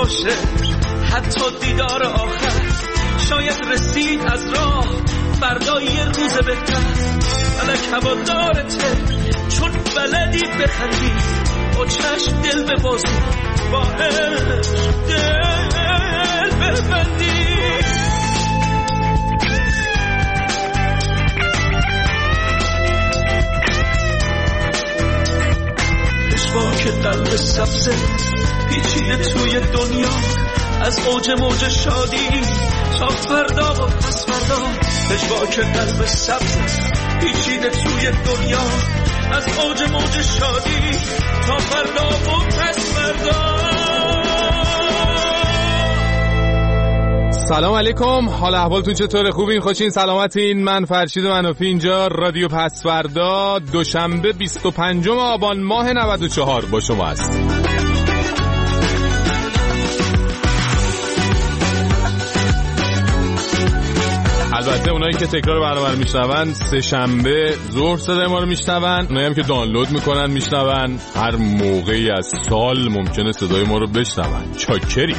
باشه، حتی دیدار آخر شاید رسید از راه، فردا یه روز بهتر. فلک هوادارته چون بلدی بخندی، با چشم دل ببازی، با عشق دل ببندی. پشواک قلب سبزه پیچیده توی دنیا، از اوج موج شادی تا فردا و پس فردا. پشواک قلب سبزه پیچیده توی دنیا، از اوج موج شادی تا فردا و پس فردا. سلام علیکم، حال احوالتون چطوره؟ خوبین؟ خوشین؟ سلامتین؟ من فرشید منافی، اینجا رادیو پسوردا، دوشنبه 25 آبان ماه 94 با شما است. البته اونایی که تکرار برنامه رو میشنون سه شنبه ظهر صدای ما رو میشنون، اونایی هم که دانلود میکنن میشنون، هر موقعی از سال ممکنه صدای ما رو بشنون. چاکری.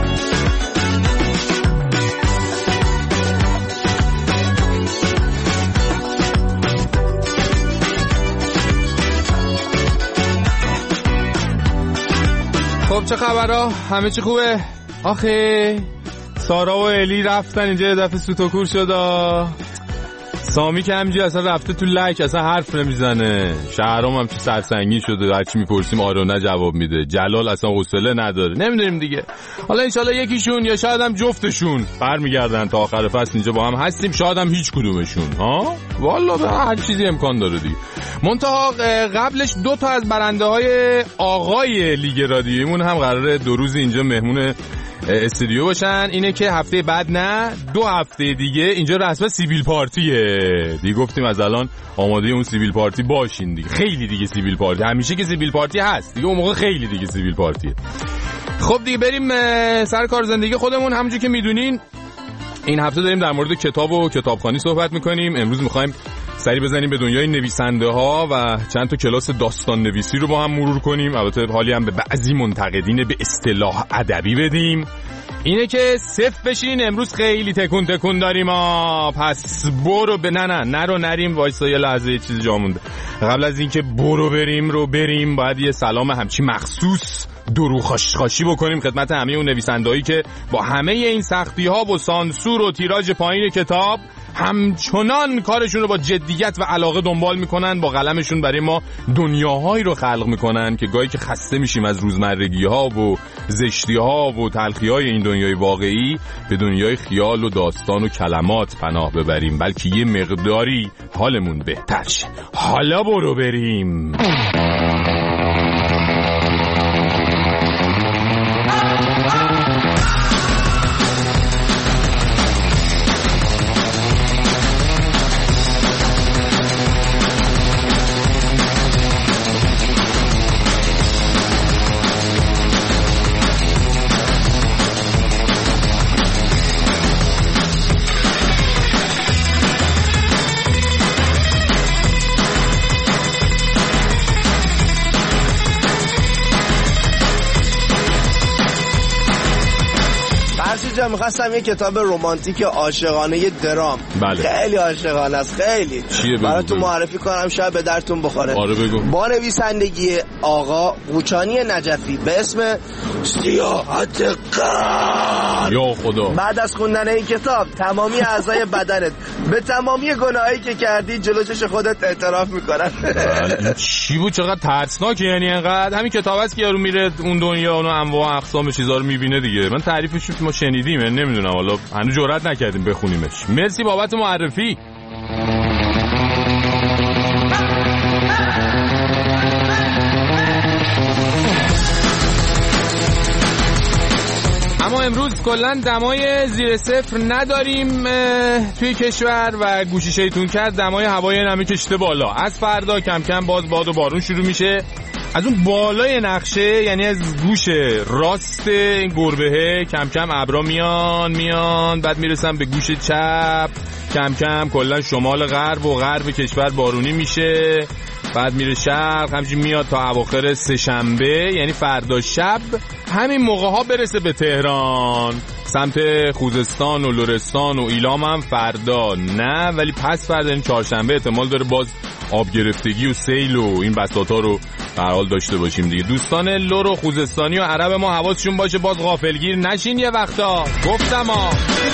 خب چه خبرها؟ همه چی خوبه؟ آخه سارا و الی رفتن اینجا، یه دفعه سوتوکور شد. سامی که همینجا اصلا رفته تو لک، اصلا حرف نمیزنه. شهرام هم چه سرسنگی شده، هرچی میپرسیم آره نه جواب میده. جلال اصلا حوصله نداره. نمیدونیم دیگه، حالا انشالله یکیشون یا شاید هم جفتشون برمیگردن تا آخر فصل اینجا با هم هستیم، شاید هم هیچ کدومشون. والا به هر چیزی امکان داره دیگه. منتها قبلش دو تا از برنده های آقای لیگ رادیویمون هم قراره 2 روز اینجا مهمون استودیو باشن. اینه که هفته بعد نه 2 هفته دیگه اینجا رسما سیبیل پارتیه دیگه. گفتیم از الان آماده اون سیبیل پارتی باشین دیگه. خیلی دیگه سیبیل پارتی، همیشه که سیبیل پارتی هست دیگه، اون موقع خیلی دیگه سیبیل پارتیه. خب دیگه بریم سر کار زندگی خودمون. همونجوری که میدونین این هفته داریم در مورد کتاب و کتابخوانی صحبت میکنیم. امروز میخوایم سری بزنیم به دنیای نویسنده ها و چند تا کلاس داستان نویسی رو با هم مرور کنیم. البته حالی هم به بعضی منتقدین به اصطلاح ادبی بدیم. اینه که صفر بشین، امروز خیلی تکون داریم پس برو به نرو نریم. وایسا یه لحظه یه چیز جا مونده. قبل از اینکه بریم باید یه سلام همچی مخصوص درو خاشخاشی بکنیم خدمت همه اون نویسندهایی که با همه این سختی ها و سانسور و تیراژ پایین کتاب همچنان کارشون رو با جدیت و علاقه دنبال میکنن، با قلمشون برای ما دنیاهایی رو خلق میکنن که گاهی که خسته میشیم از روزمرگی ها و زشتی ها و تلخی های این دنیای واقعی، به دنیای خیال و داستان و کلمات پناه ببریم، بلکه یه مقداری حالمون بهتر شه. حالا برو بریم. میخواستم یه کتاب رمانتیک عاشقانه، یه درام. بله. خیلی عاشقانه است، خیلی. براتون معرفی کنم شاید به درتون بخوره. آره بگو. با نویسندگی آقا قوچانی نجفی به اسم سیاحت قلب. یا خدا. بعد از خوندن این کتاب تمامی اعضای بدنت به تمامی گناهایی که کردی جلو چش خودت اعتراف میکنن. چی بود؟ چقدر ترسناکه. یعنی انقدر همین کتاب است که یارو میره اون دنیا اون انواع و اقسام چیزا رو میبینه دیگه. من تعریفش ما شنیدیم، من نمیدونم، حالا هنوز جرئت نکردیم بخونیمش. مرسی بابت معرفی. اما امروز کلن دمای زیر صفر نداریم توی کشور و گوشی شیطون کرد دمای هوای نمی کشته بالا. از فردا کم کم باز باد و بارون شروع میشه. از اون بالای نقشه، یعنی از گوش راست این گربهه کم کم ابرا میان بعد میرسن به گوش چپ، کم کم کلا شمال غرب و غرب کشور بارونی میشه. بعد میره شرق، همچنین میاد تا اواخر سه‌شنبه، یعنی فردا شب همین موقع ها برسه به تهران. سمت خوزستان و لرستان و ایلام هم فردا نه، ولی پس فردا این چهارشنبه احتمال داره باز آب گرفتگی و سیل و این بساطا رو به هر حال داشته باشیم دیگه. دوستان لر و خوزستانی و عرب ما حواسشون باشه باز غافلگیر نشین یه وقتا، گفتم ها.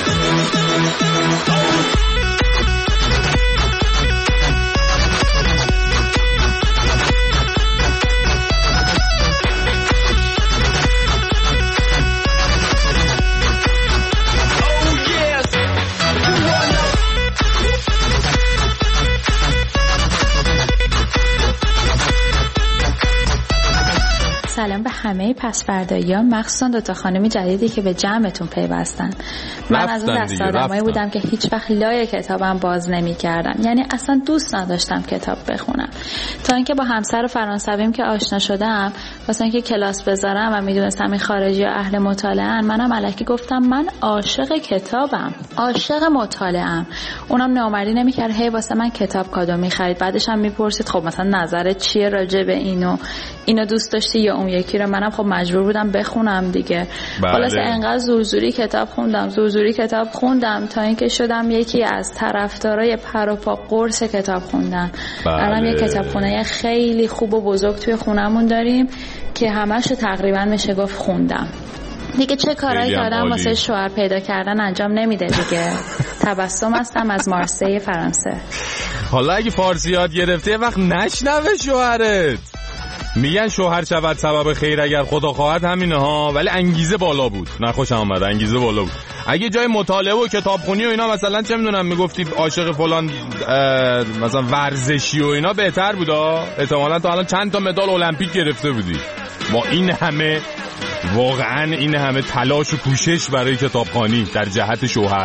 سلام به همه پس‌فرداییان، مخصوصا دوتا خانمی جدیدی که به جمعتون پیوستن. من از اون دست آدمایی بودم که هیچ وقت لای کتابم باز نمی‌کردم، یعنی اصلا دوست نداشتم کتاب بخونم، تا اینکه با همسر فرانسویم که آشنا شدم، واسه اینکه کلاس بذارم و میدونستم این خارجی و اهل مطالعه‌ان، منم الکی گفتم من عاشق کتابم، عاشق مطالعه‌ام. اونم نامردی نمی‌کرد، هی واسه من کتاب کادو می‌خرید. بعدش هم می‌پرسید خب مثلا نظرت چیه راجع به اینو دوست داشتی یا اون یکی رو؟ منم خب مجبور بودم بخونم دیگه. خلاص انقدر زورزوری کتاب خوندم تا اینکه شدم یکی از طرفدارای پر و پا قرص کتاب خوندن. الان یه کتابخونه خیلی خوب و بزرگ توی خونمون داریم که همه‌شو تقریبا میشه گفت خوندم. دیگه چه کارایی کردم واسه شوهر پیدا کردن انجام نمیده دیگه. تبسم هستم از مارسی فرانسه. حالا اگه فارسی یاد گرفته یه وقت نشنوه شوهرت. میگن شوهر شود سبب خیر اگر خدا خواهد، همینه ها، ولی انگیزه بالا بود. نه خوشم اومد، انگیزه بالا بود. اگه جای مطالعه و کتابخونی و اینا مثلا چه میدونم میگفتی عاشق فلان مثلا ورزشی و اینا بهتر بود، احتمالاً تا الان چند تا مدال المپیک گرفته بودی. با این همه واقعا این همه تلاش و کوشش برای کتابخوانی در جهت شوهر.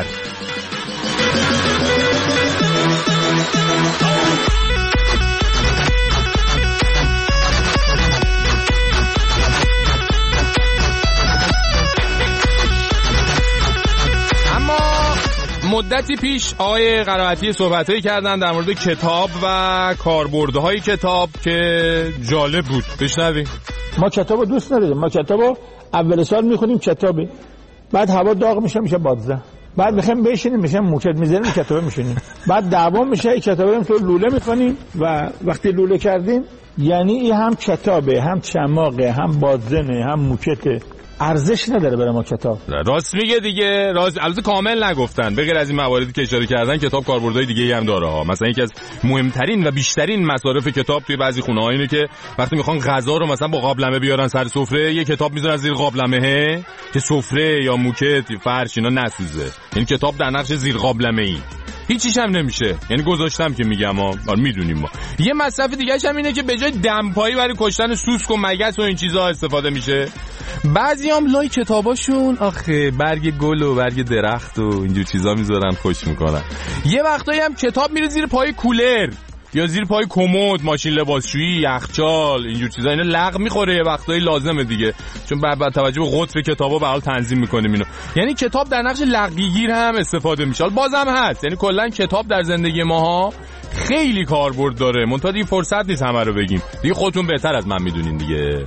مدتی پیش آقای قرائتی صحبتایی کردن در مورد کتاب و کاربردهای کتاب که جالب بود. بشنویم. ما کتابو دوست نداریم. ما کتابو اول سال میخونیم کتابی، بعد هوا داغ میشه بادزه، بعد میخوایم بشینیم میشه موکت میذاریم کتابو میشینیم، بعد دعوا میشه کتابو رو تو لوله میکنیم و وقتی لوله کردیم یعنی این هم کتابه، هم چماقه، هم بادزنه، هم موکته، ارزش نداره برای ما کتاب. راست میگه دیگه. البته کامل نگفتن، بغیر از این مواردی که اشاره کردن کتاب کاربردهای دیگه‌ای هم داره ها. مثلا یکی از مهمترین و بیشترین مصارف کتاب توی بعضی خونه‌ها اینه که وقتی میخوان غذا رو مثلا با قابلمه بیارن سر سفره، یه کتاب میذارن زیر قابلمه که سفره یا موکت فرش اینا نسوزه. یعنی کتاب در نقش زیر قابلمه‌ای. هیچیش هم نمیشه، یعنی گذاشتم که میگم ما میدونیم. ما یه مصرف دیگه هم اینه که به جای دمپایی برای کشتن سوسک و مگس و این چیزا استفاده میشه. بعضیام لای کتاباشون آخه برگ گل و برگ درخت و اینجور چیزا میذارن، خوش میکنن. یه وقتایی هم کتاب میره زیر پای کولر یا زیر پای کمد، ماشین لباسشویی، یخچال، اینجور چیزا. اینا لغ میخوره یه وقتایی، لازمه دیگه، چون با توجه به قطر کتابا به حال تنظیم میکنیم اینو. یعنی کتاب در نقش لغیگیر هم استفاده میشه. بازم هست، یعنی کلا کتاب در زندگی ماها خیلی کاربرد داره. منتها دیگه فرصت نیست همه رو بگیم دیگه، خودتون بهتر از من میدونین دیگه.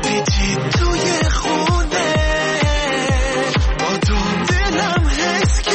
Let's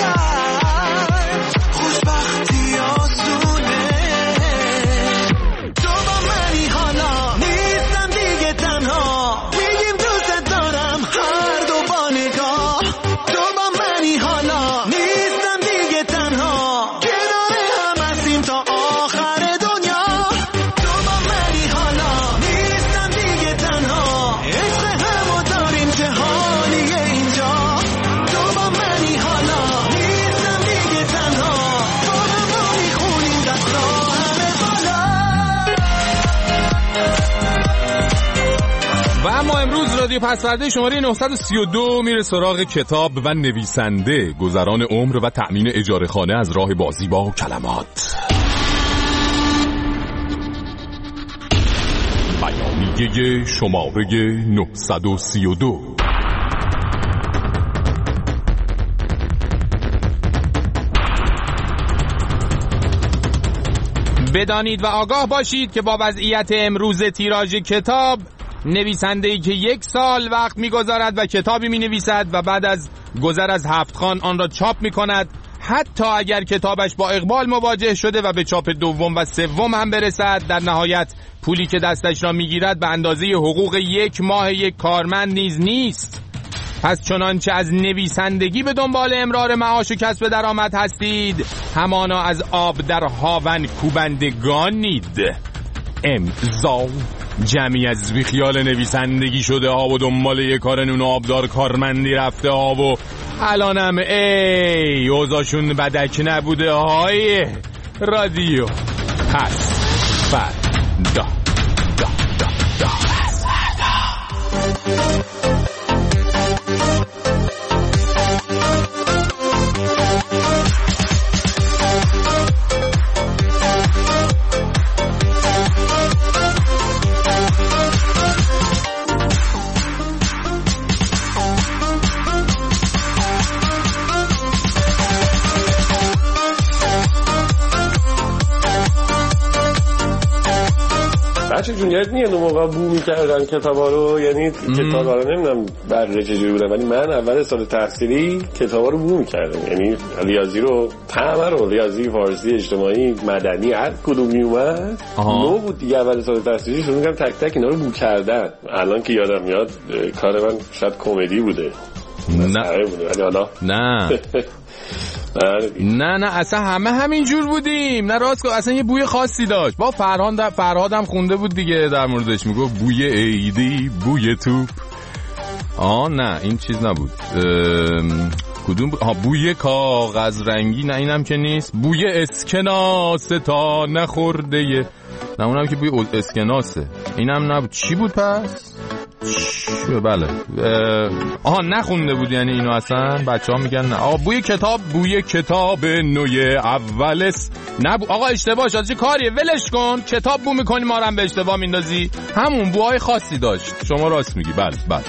پسورده شماره 932 میره سراغ کتاب و نویسنده، گذران عمر و تأمین اجاره خانه از راه بازی با کلمات. بیانیه شماره 932. بدانید و آگاه باشید که با وضعیت امروز تیراژ کتاب، نویسنده‌ای که 1 سال وقت می‌گذارد و کتابی می‌نویسد و بعد از گذر از 7 خوان آن را چاپ می‌کند، حتی اگر کتابش با اقبال مواجه شده و به چاپ دوم و سوم هم برسد، در نهایت پولی که دستش را می‌گیرد به اندازه حقوق 1 ماه یک کارمند نیز نیست. پس چنانچه از نویسندگی به دنبال امرار معاش و کسب درآمد هستید، همانا از آب در هاون کوبندگانید. امضا جمعی از بیخیال نویسندگی شده ها و دنبال یه کار نون آبدار کارمندی رفته ها و الانم اوضاعشون بدک نبوده های رادیو پس فردا. بچه جون یاد نیه اون موقع بو میکردن کتابا رو، یعنی کتابا رو نمیدونم بره چجوری بودن، ولی من اول سال تحصیلی کتابا رو بو میکردم، یعنی ریاضی رو همه رو، ریاضی، فارسی، اجتماعی، مدنی، هر کدوم میومد نو بود دیگه. اول سال تحصیلی شروع کردم تک تک اینا رو بو کردن. الان که یادم میاد کار من شاید کمدی بوده. نه بوده ولی حالا نه اصلا همه همینجور بودیم. نه راست که اصلا یه بوی خاصی داشت. با فرهادم خونده بود دیگه در موردش، میگه بوی ایدی، بوی توپ. نه این چیز نبود. کدوم بوی کاغذ رنگی؟ نه اینم که نیست. بوی اسکناس تا نخورده. نه اونم که بوی اسکناسه. اینم نبود. چی بود پس؟ بله نخونده بود یعنی اینو اصلا. بچه ها میگن نه بوی کتاب نوی اولس نبود. آقا اشتباه شد. چه کاریه؟ ولش کن. کتاب بو میکنی ما رو هم به اشتباه میندازی. همون بوهای خاصی داشت. شما راست میگی. بله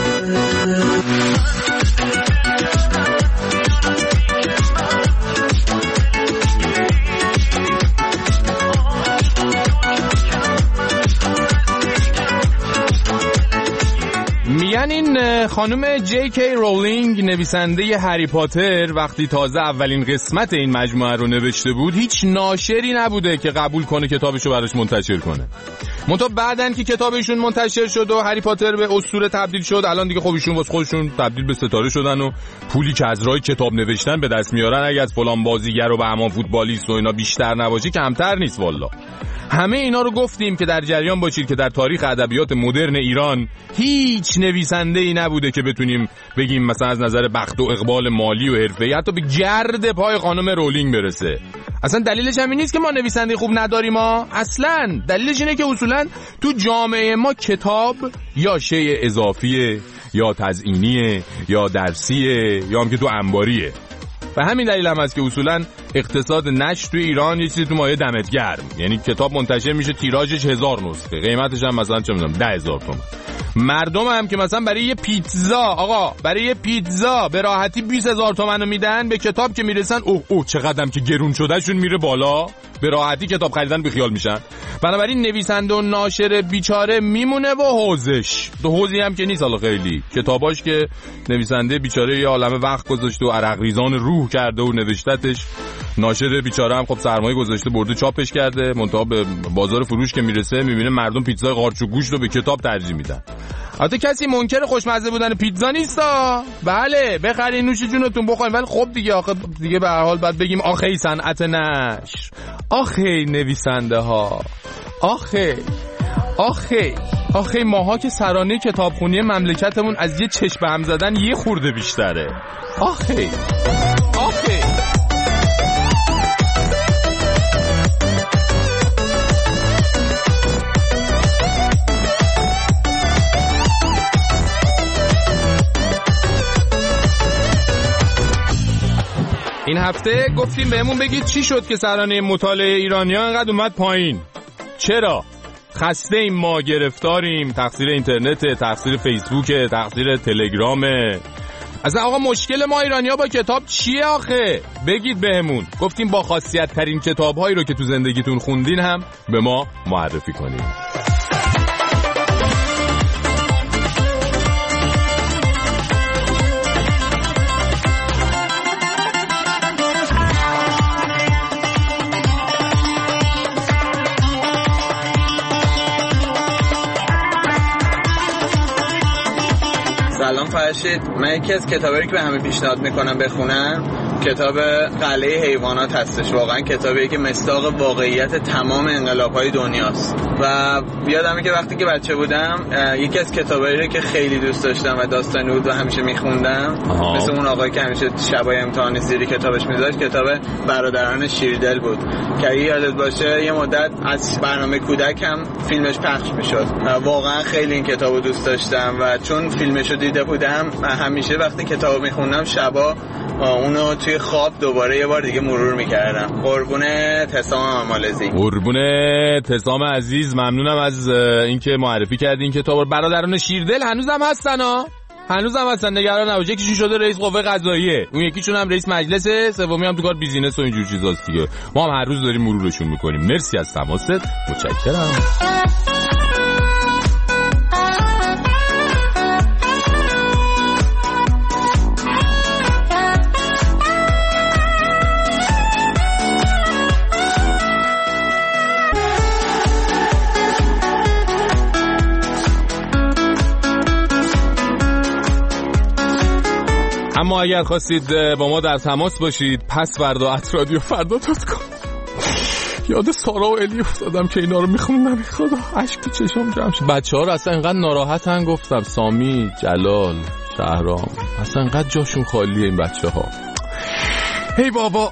میگن این خانم جی کی رولینگ، نویسنده هری پاتر، وقتی تازه اولین قسمت این مجموعه رو نوشته بود، هیچ ناشری نبوده که قبول کنه کتابشو براش منتشر کنه. منتها بعدن که کتابشون منتشر شد و هری پاتر به اسطوره تبدیل شد، الان دیگه خب ایشون واسه خودشون تبدیل به ستاره شدن و پولی که از راه کتاب نوشتن به دست میارن اگه از فلان بازیگر و بهمان فوتبالیست و اینا بیشتر نباشه کمتر نیست والا. همه اینا رو گفتیم که در جریان باشید که در تاریخ ادبیات مدرن ایران هیچ نویسنده‌ای نبوده که بتونیم بگیم مثلا از نظر بخت و اقبال مالی و حرفه‌ای حتی به گرد پای خانم رولینگ برسه. اصلا دلیلش همین نیست که ما نویسنده خوب نداریم اصلا دلیلش اینه که اصولا تو جامعه ما کتاب یا شیء اضافیه یا تزیینیه یا درسیه یا هم که تو انباریه. و همین دلیل هم هست که اصولا اقتصاد نشر تو ایران یه چیزی تو مایه دمت گرم، یعنی کتاب منتشر میشه تیراژش 1000 نسخه، قیمتش هم مثلا چه میدونم 10,000 تومان. مردم هم که مثلا برای یه پیتزا به راحتی 20,000 تومان رو میدن، به کتاب که میرسن اوه چقدرم که گرون شده شون میره بالا، به راحتی کتاب خریدن بیخیال میشن. بنابراین نویسنده و ناشر بیچاره میمونه و حوزی هم که نیست. حالا خیلی کتاباش که نویسنده بیچاره یه عالمه وقت گذاشته و عرق ریزان روح کرده و نوشتتش، ناشر بیچاره هم خب سرمایه گذاشته برده چاپش کرده، منتها به بازار فروش که میرسه میبینه مردم پیتزای قارچ و گوشت رو به کتاب ترجیح میدن. البته کسی منکر خوشمزه بودن پیتزا نیستا، بله بخرین نوش جونتون بخورین، ولی خب دیگه آخه دیگه به هر حال بعد بگیم آخه صنعت نشر، آخه نویسنده ها، آخه ماها که سرانه کتابخونی مملکتمون از یه چشم به هم زدن یه خورده بیشتره. آخه این هفته گفتیم بهمون بگید چی شد که سرانه مطالعه ایرانی‌ها انقدر اومد پایین. چرا؟ خسته ایم ما، گرفتاریم، تقصیر اینترنته، تقصیر فیسبوکه، تقصیر تلگرامه. اصلا آقا مشکل ما ایرانی‌ها با کتاب چیه آخه؟ بگید بهمون. گفتیم با خاصیت ترین کتاب‌هایی رو که تو زندگیتون خوندین هم به ما معرفی کنید. سلام فرشید، من یکی از کتابایی که به همه پیشنهاد میکنم بخونن کتاب قلعه حیوانات هستش. واقعا کتابیه که مصداق واقعیت تمام انقلاب‌های دنیاست و یادمه که وقتی که بچه بودم یکی از کتابایی که خیلی دوست داشتم و داستانی بود و همیشه میخوندم مثل اون آقایی که همیشه شبای امتحان زیر کتابش میذاشت، کتاب برادران شیردل بود که یادت باشه یه مدت از برنامه کودک هم فیلمش پخش میشد. واقعا خیلی این کتابو دوست داشتم و چون فیلمشو دیده بودم همیشه وقتی کتابو میخوندم شبا اونو توی خواب دوباره یه بار دیگه مرور میکردم. قربونت حسام مالزی. قربونت حسام عزیز، ممنونم از اینکه معرفی کردین کتاب. برادران شیردل هنوزم هستن هنوزم هستن، نگران نباش. یکیشون شده رئیس قوه قضاییه، اون یکیشون هم رئیس مجلسه، سومی هم تو کار بیزینس و اینجور چیزاست دیگه. ما هم هر روز داریم مرورشون میکنیم. مرسی از تماست، متشکرم. اما اگر خواستید با ما در تماس باشید pasvarda@radiofarda.com. یاد سارا و الی افتادم که اینا رو میخوندم. خدا اشک تو چشام جمع شد. بچه‌ها رو اصلا اینقدر ناراحتن، گفتم سامی، جلال، شهرام، اصلا اینقدر جاشون خالیه این بچه‌ها. هی بابا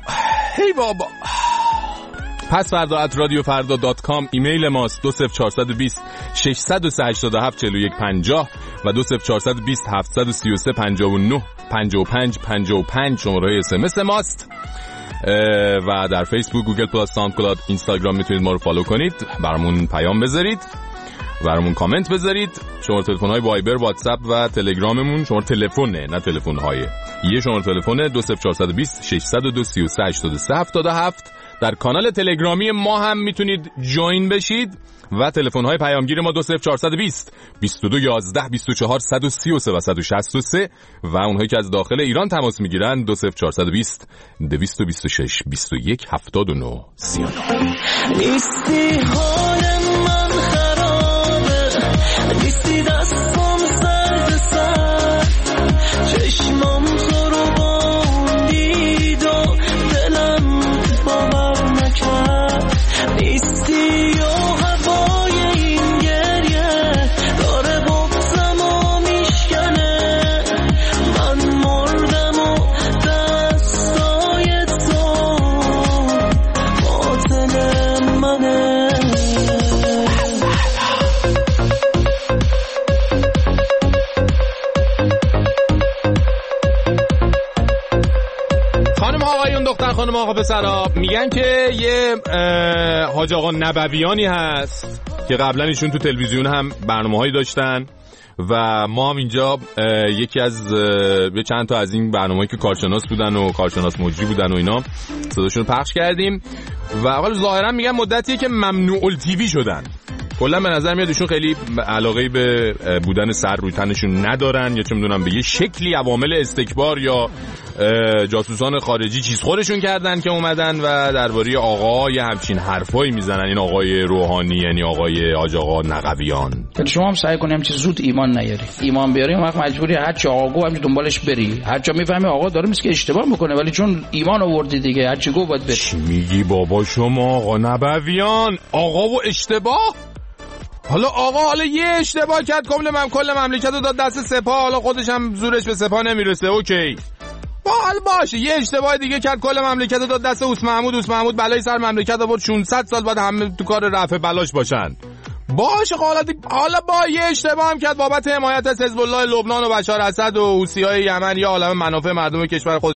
pasvarda@radiofarda.com ایمیل ماست. 20420 637 4150 و 20420 733 59 55 55 شماره اس ام اس ماست. و در فیسبوک، گوگل پلاس، ساوندکلاود، اینستاگرام میتونید ما رو فالو کنید، برامون پیام بذارید، برامون کامنت بذارید. شماره تلفن‌های وایبر، واتساپ و تلگراممون، شماره تلفنه نه تلفن‌های، یه شماره تلفن 20420 602 33 83 77. در کانال تلگرامی ما هم میتونید جوین بشید و تلفن‌های پیامگیر ما 20420 22 11 24 133 و 163 و اونهایی که از داخل ایران تماس میگیرن 20420 226 21 79 39. نیستی حال من خرابه، نیستی دستم سرد سر، چشمام تو رو باندید و دلم باور نکرد. نیستی و هوای این گریه داره بغزم و میشکنه، من مردم و دستای تو قاتل منه. خانم آقایون، دختر خانم آقا پسرا، میگن که یه حاج آقا نبویانی هست که قبلا ایشون تو تلویزیون هم برنامه‌هایی داشتن و ما هم اینجا یکی از چند تا از این برنامه‌ای که کارشناس بودن و کارشناس مجری بودن و اینا صداشون رو پخش کردیم و حالا ظاهرا میگن مدتیه که ممنوع التیوی شدن. کلا به نظر میاد ایشون خیلی علاقه‌ای به بودن سر روی تنشون ندارن، یا چه میدونم به یه شکلی عوامل استکبار یا جاسوسان خارجی چیز خودشون کردن که اومدن و درباره آقا یه همچین حرفایی میزنن. این آقای روحانی، یعنی آقای حاج آقا نقویان. شما هم سعی کنیم چه زود ایمان نیاری. ایمان بیاری وقت مجبوری هر چی آقا گفت همین دنبالش بری. هر جا میفهمی آقا داره میگه اشتباه میکنه، ولی چون ایمان آوردی دیگه هر چی گفت باید بری. چی میگی بابا شما آقا نقویان؟ آقا و اشتباه؟ حالا یه اشتباه کرد کل مملکت رو داد دست سپاه، حالا خودش هم زورش به سپاه نمیرسه، اوکی باشه. یه اشتباه دیگه کرد کل مملکت رو داد دست اوس محمود بلای سر مملکت آورد، 600 سال بعد همه تو کار رفع بلاش باشن. باشه حالا با یه اشتباه هم کرد بابت حمایت از حزب الله لبنان و بشار اسد و حوثی‌های یمن، یا عالم منافع مردم کشور خود